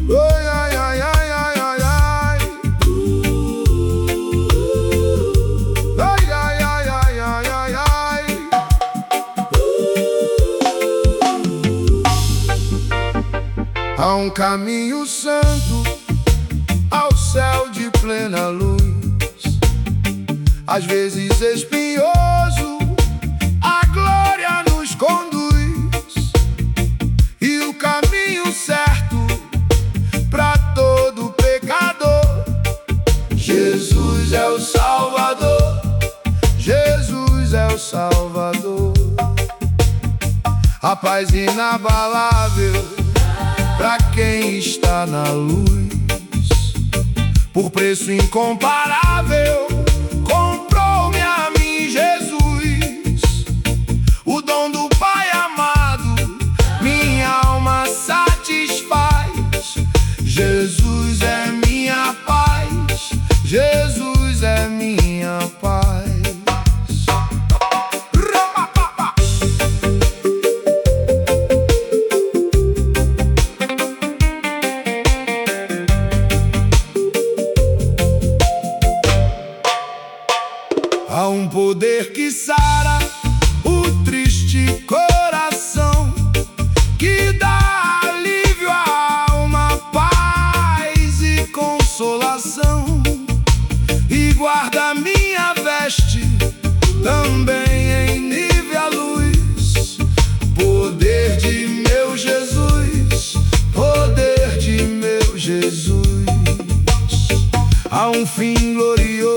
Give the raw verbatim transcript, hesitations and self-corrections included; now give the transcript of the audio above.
Ai, ai, ai, ai, ai, ai, ai. Ai, ai, ai, ai, ai, ai, ai. Há um caminho santo ao céu de plena luz, às vezes espinhoso, a glória nos conduz. E o caminho certo para todo pecador, Jesus é o Salvador, Jesus é o Salvador. A paz inabalável para quem está na luz, por preço incomparável comprou-me a mim Jesus. O dom do Pai amado minha alma satisfaz. Jesus é minha paz, Jesus é minha paz. Há um poder que sara o triste coração, que dá alívio à alma, paz e consolação, e guarda minha veste também em nívea luz. Poder de meu Jesus, poder de meu Jesus. Há um fim glorioso